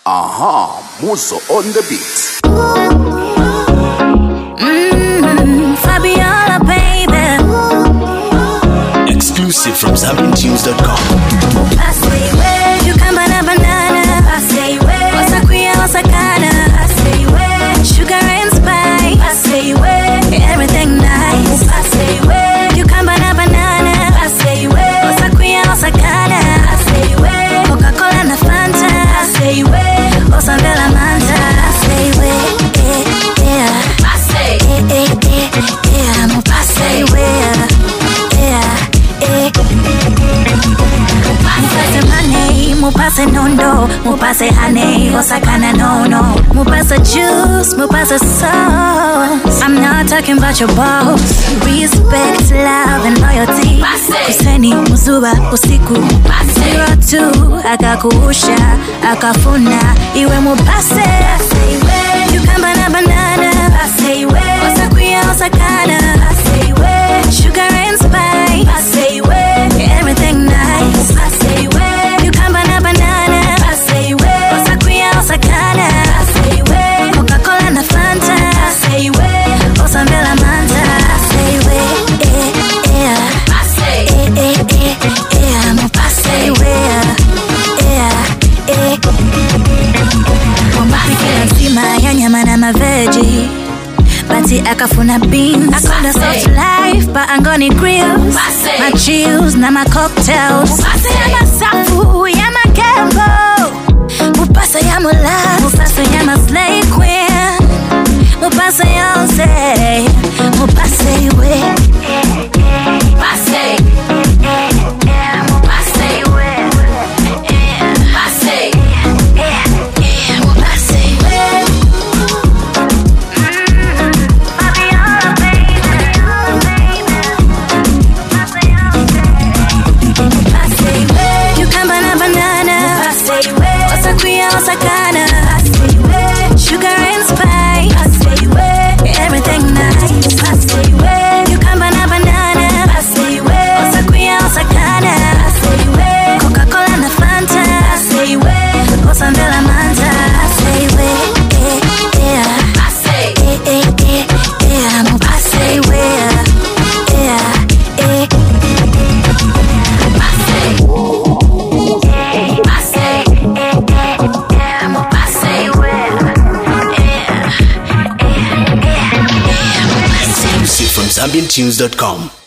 Aha, Muzo on the beat. Fabiola, baby. Exclusive from ZambianTunes.com. I say where you come banana. I say where Osakuya Osakana. I say where sugar and spice. I say where everything nice. I say where you come banana. I say where Osakuya Osakana. I say where Coca-Cola and Fanta. I say where Osandela Manta. I say where yeah. I say yeah. I say where Mupase money, mupase nondo, mupase honey, Osakana no. Mupase juice, mupase sauce. I'm not talking about your boss. Respect, love and loyalty. Kuseni, muzuba, usiku. 02, akakuusha, akafuna, iwe mupase. I say where, you come banana. I say where, Osakuya Osakana. I say where, sugar and spice. I say where, everything nice. I say where, you come banana. I say where, Osakuya Osakana. I say where, Coca-Cola and Fanta. I say where, Osandela Manta. I say where, I say mupase where, mupike nzima ya nyama na maveji. Bati akafuna beans. I call the soft life, but I'm gonna grills. My chills, na my cocktails. Mupase ya masafu, ya makembo. Mupase ya mula, mupase ya my slay queen. Mupase yonse, mupase we. Mupase, mupase we. Mupase, mupase we. Osakana, I say where sugar and spice. I say where everything nice. I say where you come banana. I say where Osakuya Osakana. I say where Coca-Cola and Fanta. I say where Osandela Manta. I say where I say I say where Exclusive from ZambianTunes.com.